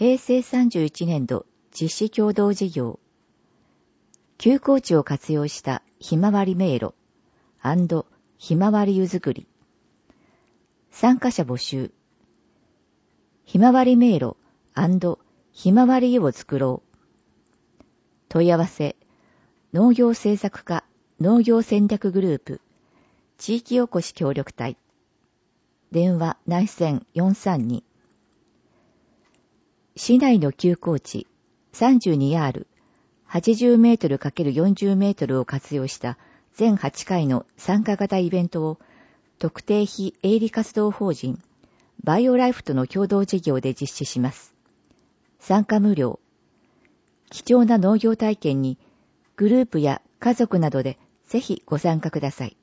平成31年度実施共同事業、休耕地を活用したひまわり迷路&ひまわり湯作り。参加者募集。ひまわり迷路&ひまわり湯を作ろう。問い合わせ、農業政策課農業戦略グループ、地域おこし協力隊。電話内線432。市内の休耕地 32R、80メートル ×40 メートルを活用した全8回の参加型イベントを特定非営利活動法人バイオライフとの共同事業で実施します。参加無料。貴重な農業体験にグループや家族などでぜひご参加ください。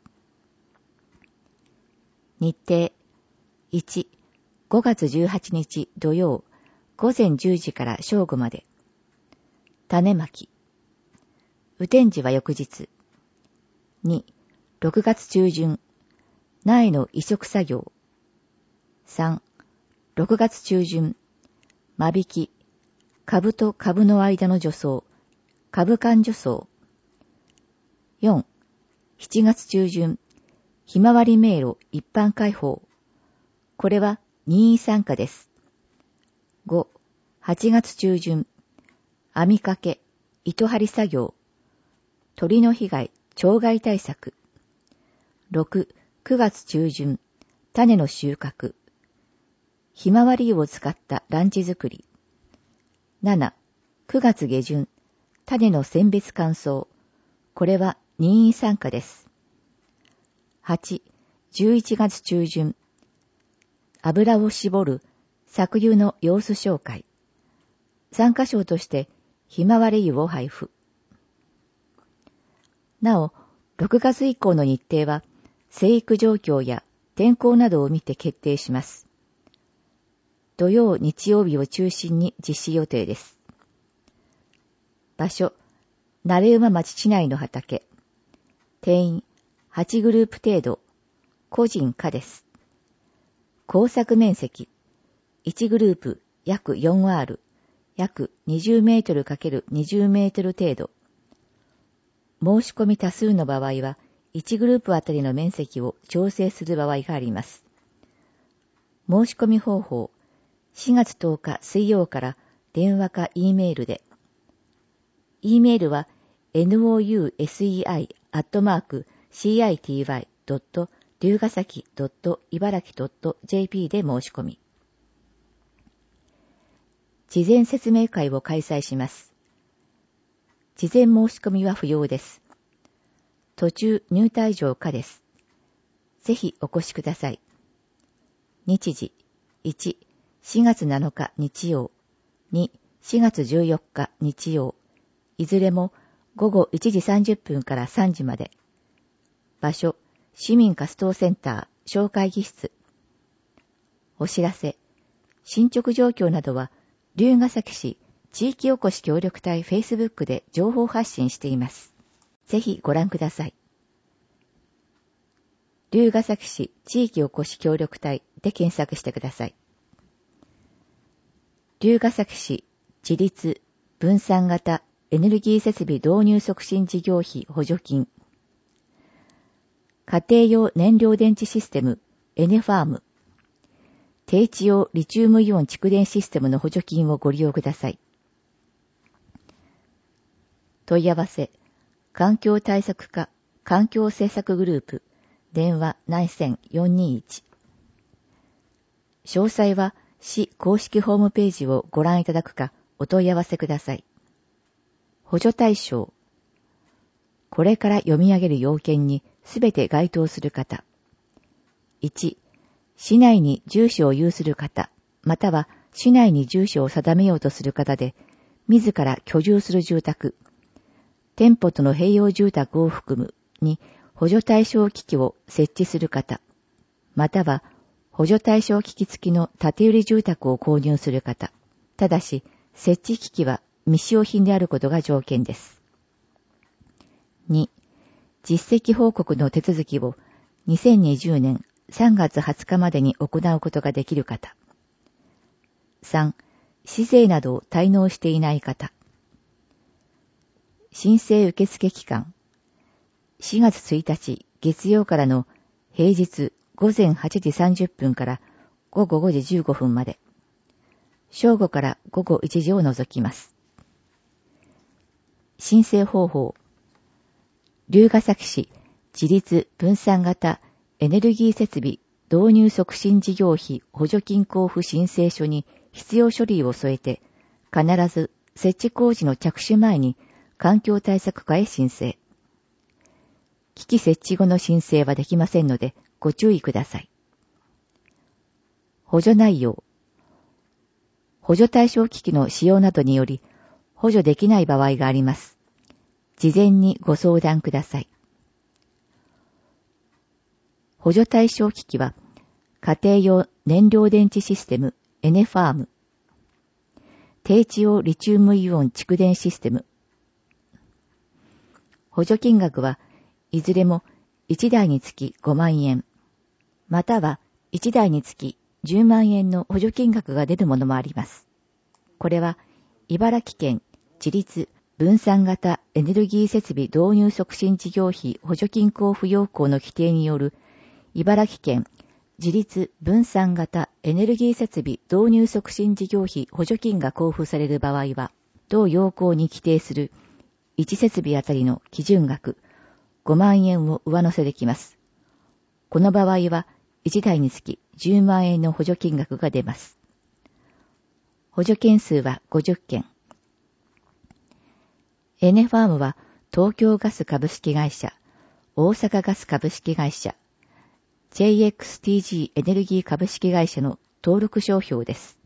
日程1、5月18日土曜午前10時から正午まで。種まき。雨天時は翌日。2、6月中旬苗の移植作業。3、6月中旬間引き、株と株の間の除草、株間除草。4、7月中旬ひまわり迷路一般開放。これは任意参加です。5、8月中旬網掛け、糸張り作業、鳥の被害、鳥害対策。6、9月中旬種の収穫、ひまわり湯を使ったランチ作り。7、9月下旬種の選別乾燥。これは任意参加です。8、11月中旬油を絞る搾油の様子紹介。参加賞としてひまわり湯を配布。なお、6月以降の日程は生育状況や天候などを見て決定します。土曜、日曜日を中心に実施予定です。場所、慣馬町市内の畑。定員、8グループ程度、個人可です。工作面積、1グループ約 4R、約20メートル ×20 メートル程度。申し込み多数の場合は、1グループあたりの面積を調整する場合があります。申し込み方法、4月10日水曜から電話か E メールで。E メールは nousei@city.龍ヶ崎茨城 .jp で申し込み。事前説明会を開催します。事前申し込みは不要です。途中入退場可です。ぜひお越しください。日時、1、4月7日日曜、2、4月14日日曜、いずれも午後1時30分から3時まで。場所、市民活動センター、小会議室。お知らせ、進捗状況などは、龍ヶ崎市地域おこし協力隊 Facebook で情報発信しています。ぜひご覧ください。龍ヶ崎市地域おこし協力隊で検索してください。龍ヶ崎市自立分散型エネルギー設備導入促進事業費補助金。家庭用燃料電池システムエネファーム。低地用リチウムイオン蓄電システムの補助金をご利用ください。問い合わせ、環境対策課環境政策グループ、電話内線421。詳細は市公式ホームページをご覧いただくかお問い合わせください。補助対象。これから読み上げる要件にすべて該当する方。1、市内に住所を有する方、または市内に住所を定めようとする方で、自ら居住する住宅、店舗との併用住宅を含むに補助対象機器を設置する方、または補助対象機器付きの建て売り住宅を購入する方、ただし設置機器は未使用品であることが条件です。2、実績報告の手続きを2020年3月20日までに行うことができる方。3、 市税などを滞納していない方。申請受付期間。4月1日月曜からの平日午前8時30分から午後5時15分まで。正午から午後1時を除きます。申請方法。龍ケ崎市自立分散型エネルギー設備導入促進事業費補助金交付申請書に必要書類を添えて、必ず設置工事の着手前に環境対策課へ申請。機器設置後の申請はできませんのでご注意ください。補助内容。補助対象機器の使用などにより補助できない場合があります。事前にご相談ください。補助対象機器は家庭用燃料電池システムエネファーム、低地用リチウムイオン蓄電システム。補助金額はいずれも1台につき5万円、または1台につき10万円の補助金額が出るものもあります。これは茨城県自立分散型エネルギー設備導入促進事業費補助金交付要項の規定による茨城県自立分散型エネルギー設備導入促進事業費補助金が交付される場合は、同要項に規定する1設備あたりの基準額5万円を上乗せできます。この場合は1台につき10万円の補助金額が出ます。補助件数は50件。エネファームは東京ガス株式会社、大阪ガス株式会社、JXTG エネルギー株式会社の登録商標です。